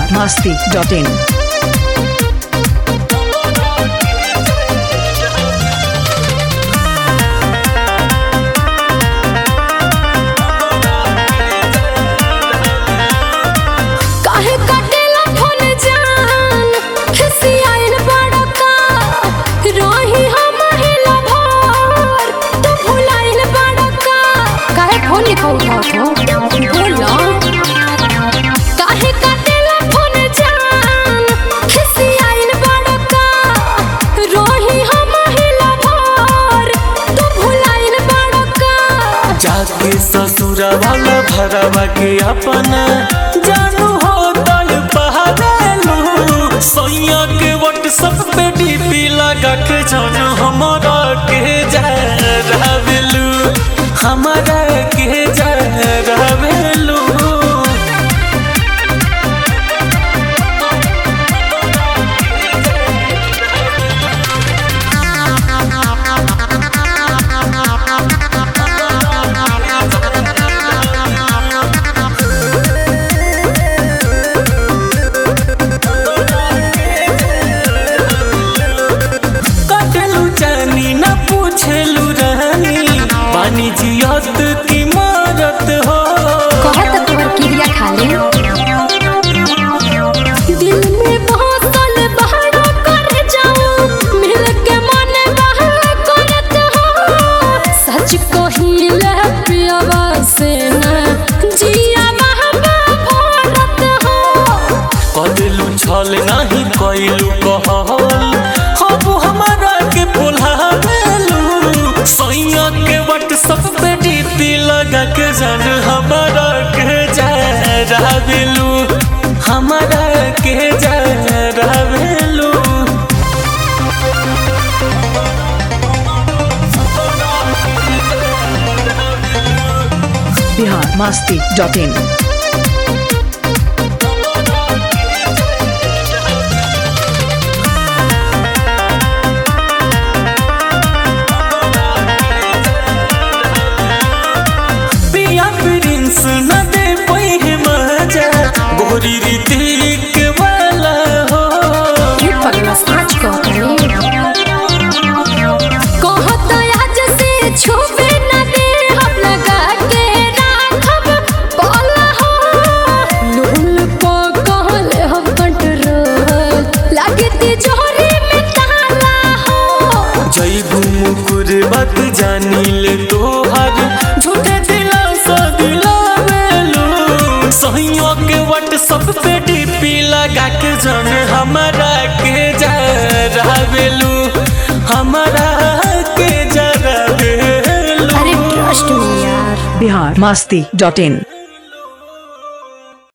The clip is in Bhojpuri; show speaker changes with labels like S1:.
S1: biharmasti.in
S2: जाके ससुरा वाला भरवा के अपना जानू हो तल पहाड़लू सोया के व्हाट्सएप पे डीपी लगा के जानू हमारा के जा रहलू हमारा के जा रहलू पानी जियत की मारत हो
S3: कहत तोहर क्रिया खाली दिल में बहसल बहरा कर जाऊं मिल के मन बहरा करत हो सच कहिले पियवा से न जिया महबा भरत हो
S2: कदिलू छल नहीं कइलू कहल अब हमारा के भुलावेलू सोया के व्हाट्सएप पे डीपी लगा के जान हमारा के जा रहलू हमारा के जा रहलू
S1: biharmasti.in
S2: न दे पही मजा गोरी रीतिक वाला हो
S3: पगला साच कहत आज से छुबे न दे हम लगा के राखब बोला हो लूल को कहले हम कंट्रोल लागती जोरी में ताला हो
S2: जईबू मुकुर बात जानी ले तोहर झूठे सहियों के व्हाट्सएप पे डीपी लगा के जान हमारा के जा रहलू हमारा के जा रहलू
S3: अरे ट्रस्ट मी यार
S1: biharmasti.in